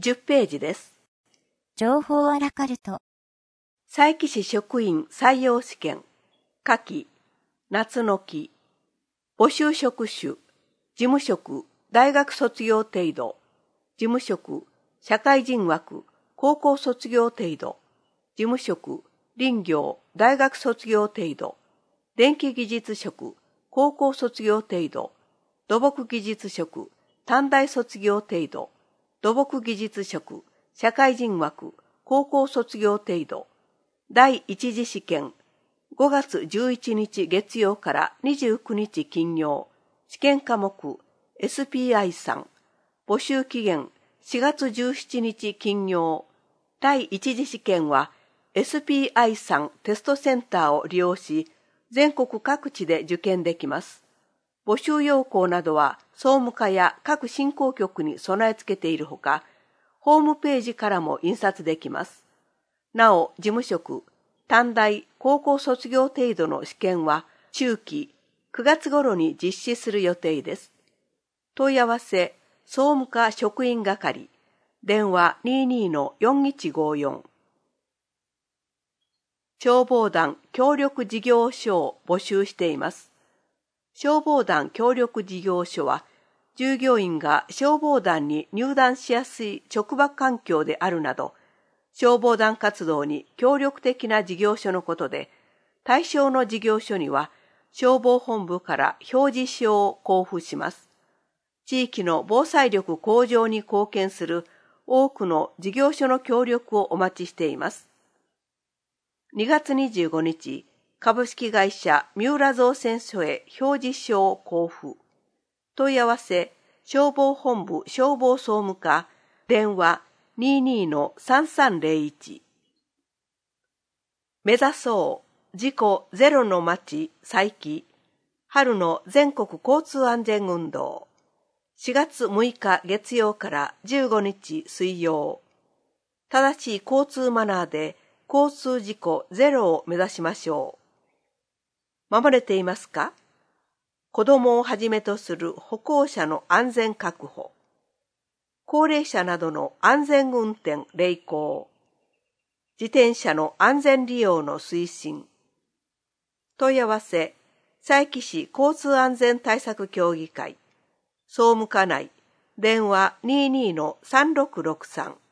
10ページです。 情報アラカルト。 佐伯市職員採用試験、夏季、夏の期、募集職種、事務職、大学卒業程度、事務職、社会人枠、高校卒業程度、事務職、林業、大学卒業程度、電気技術職、高校卒業程度、土木技術職、短大卒業程度、土木技術職、社会人枠、高校卒業程度、第一次試験、5月11日月曜から29日金曜、試験科目、SPI3、募集期限、4月17日金曜、第一次試験は SPI3 テストセンターを利用し、全国各地で受験できます。募集要項などは総務課や各振興局に備え付けているほか、ホームページからも印刷できます。なお、事務職、短大、高校卒業程度の試験は中期9月頃に実施する予定です。問い合わせ、総務課職員係、電話 22-4154。消防団協力事業所を募集しています。消防団協力事業所は、従業員が消防団に入団しやすい職場環境であるなど、消防団活動に協力的な事業所のことで、対象の事業所には消防本部から表示書を交付します。地域の防災力向上に貢献する多くの事業所の協力をお待ちしています。2月25日、株式会社三浦造船所へ表示書を交付。問い合わせ、消防本部消防総務課、電話 22-3301。目指そう事故ゼロの街佐伯、春の全国交通安全運動。4月6日月曜から15日水曜。正しい交通マナーで交通事故ゼロを目指しましょう。守れていますか？子供をはじめとする歩行者の安全確保。高齢者などの安全運転励行。自転車の安全利用の推進。問い合わせ、佐伯市交通安全対策協議会。総務課内、電話 22-3663。